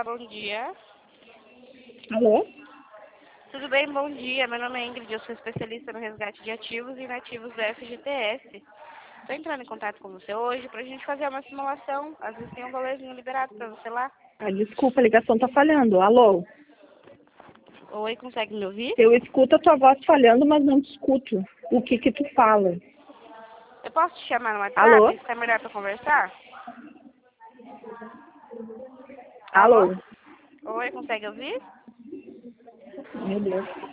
Olá, bom dia. Alô? Tudo bem? Bom dia. Meu nome é Ingrid, eu sou especialista no resgate de ativos e inativos do FGTS. Estou entrando em contato com você hoje para a gente fazer uma simulação. Às vezes tem um valorzinho liberado para você lá. Desculpa, a ligação tá falhando. Alô? Oi, consegue me ouvir? Eu escuto a tua voz falhando, mas não te escuto o que tu fala. Eu posso te chamar no Alô? WhatsApp? Está melhor para conversar? Alô? Alô? Oi, consegue ouvir? Meu Deus.